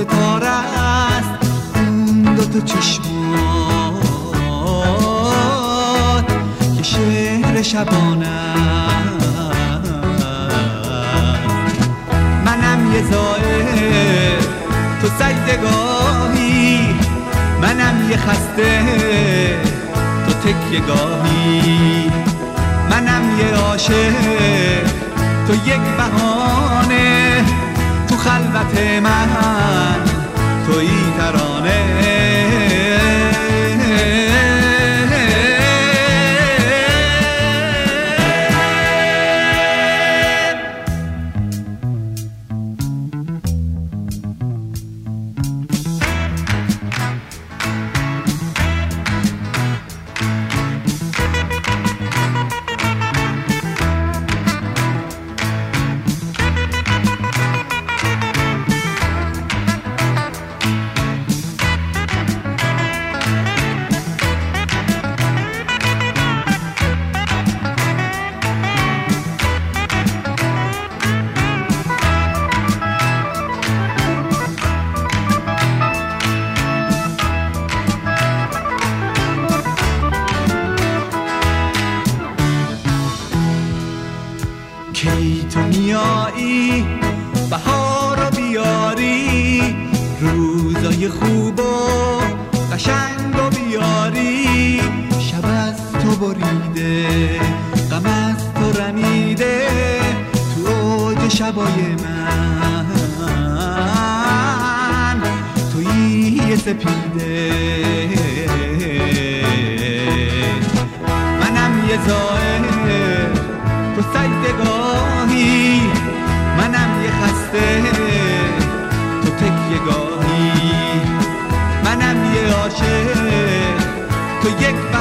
ستاره است اون دوتا چشمات که شعر شبانه منم یه زائر تو سجدگاهی، منم یه خسته تو تکیه گاهی، منم یه عاشق تو یک بهانه، تو خلوت من تویی ترانه. کی تو میایی بهارو بیاری، روزای خوب و قشنگو بیاری، شب از تو بریده غم از تو رمیده، تو اوج شبای من تویی سپیده. منم یه زائر تو سجدگاهی، منم یه خسته تو تکیه گاهی، منم یه عاشق تو یک